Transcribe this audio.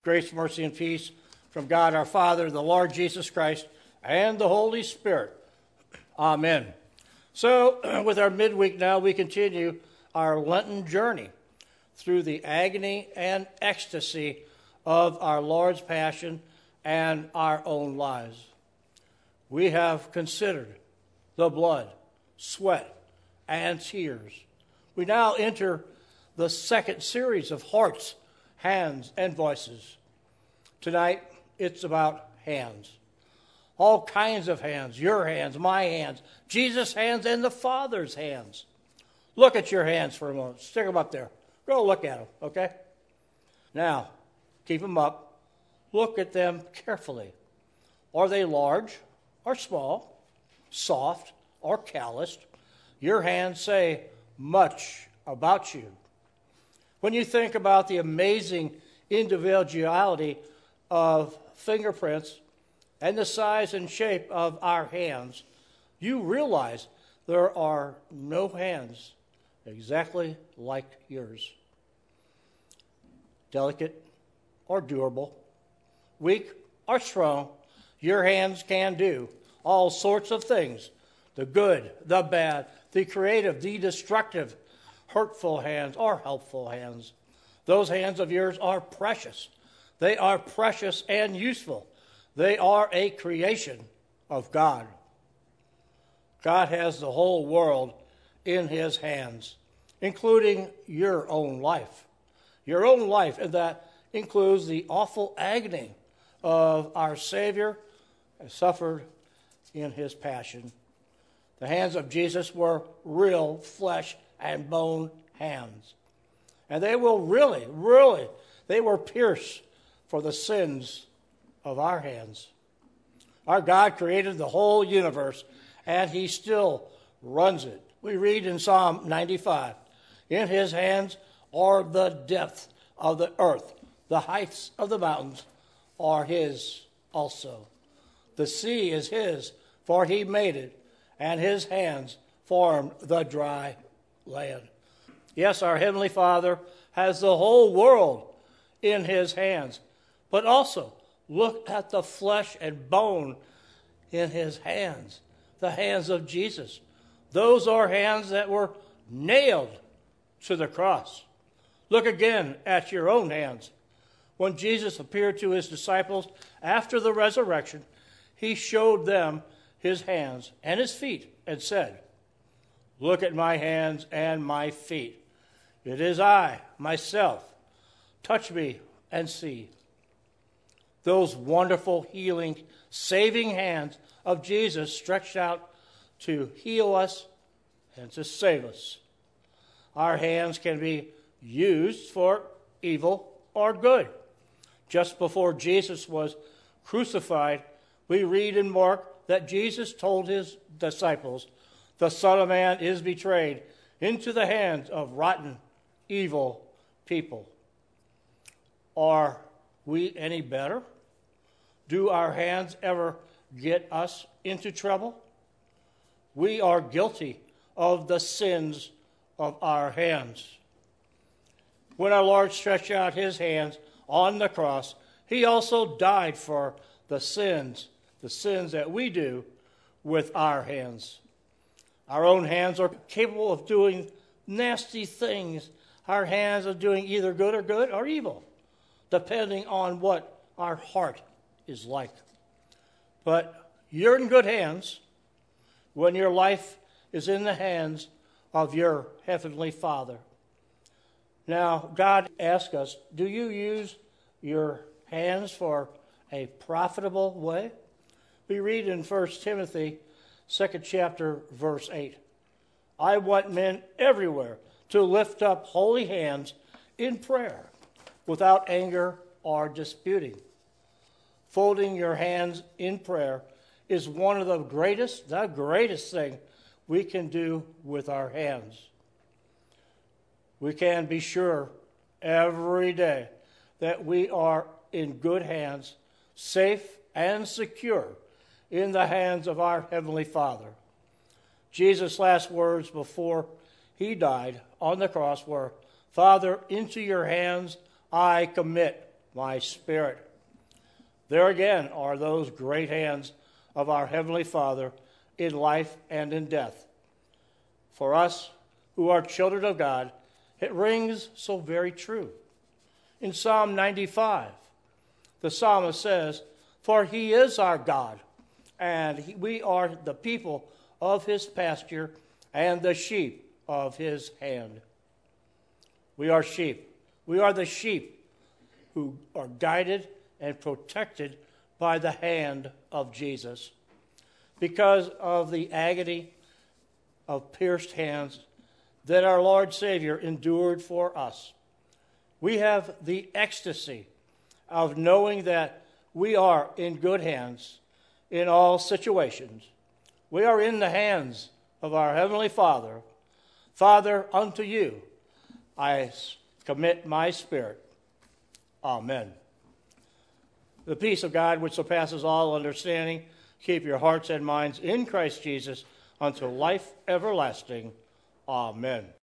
Grace, mercy, and peace from God our Father, the Lord Jesus Christ, and the Holy Spirit. Amen. So, with our midweek now, we continue our Lenten journey through the agony and ecstasy of our Lord's passion and our own lives. We have considered the blood, sweat, and tears. We now enter the second series of hearts, hands, and voices. Tonight, it's about hands. All kinds of hands, your hands, my hands, Jesus' hands, and the Father's hands. Look at your hands for a moment. Stick them up there. Go look at them, okay? Now, keep them up. Look at them carefully. Are they large or small, soft or calloused? Your hands say much about you. When you think about the amazing individuality of fingerprints and the size and shape of our hands, you realize there are no hands exactly like yours. Delicate or durable, weak or strong, your hands can do all sorts of things. The good, the bad, the creative, the destructive, hurtful hands or helpful hands. Those hands of yours are precious. They are precious and useful. They are a creation of God. God has the whole world in his hands, including your own life. Your own life, and that includes the awful agony of our Savior who suffered in his passion. The hands of Jesus were real flesh and bone hands. And they will really, they were pierced for the sins of our hands. Our God created the whole universe, and he still runs it. We read in Psalm 95, in his hands are the depths of the earth. The heights of the mountains are his also. The sea is his, for he made it, and his hands formed the dry land. Yes, our Heavenly Father has the whole world in his hands. But also, look at the flesh and bone in his hands, the hands of Jesus. Those are hands that were nailed to the cross. Look again at your own hands. When Jesus appeared to his disciples after the resurrection, he showed them his hands and his feet and said, "Look at my hands and my feet. It is I, myself. Touch me and see." Those wonderful, healing, saving hands of Jesus stretched out to heal us and to save us. Our hands can be used for evil or good. Just before Jesus was crucified, we read in Mark that Jesus told his disciples, "The Son of Man is betrayed into the hands of rotten, evil people." Are we any better? Do our hands ever get us into trouble? We are guilty of the sins of our hands. When our Lord stretched out his hands on the cross, he also died for the sins that we do with our hands. Our own hands are capable of doing nasty things. Our hands are doing either good or evil, depending on what our heart is like. But you're in good hands when your life is in the hands of your Heavenly Father. Now, God asks us, do you use your hands for a profitable way? We read in 1 Timothy, 2nd chapter, verse 8. "I want men everywhere to lift up holy hands in prayer, without anger or disputing." Folding your hands in prayer is one of the greatest thing we can do with our hands. We can be sure every day that we are in good hands, safe and secure in the hands of our Heavenly Father. Jesus' last words before he died on the cross were, "Father, into your hands I commit my spirit. There again are those great hands of our Heavenly Father in life and in death. For us who are children of God, it rings so very true. In Psalm 95, the psalmist says, "For he is our God, and we are the people of his pasture and the sheep of his hand." We are sheep. We are the sheep who are guided and protected by the hand of Jesus. Because of the agony of pierced hands that our Lord Savior endured for us, we have the ecstasy of knowing that we are in good hands in all situations. We are in the hands of our Heavenly Father. Father, unto you I commit my spirit. Amen. The peace of God, which surpasses all understanding, keep your hearts and minds in Christ Jesus unto life everlasting. Amen.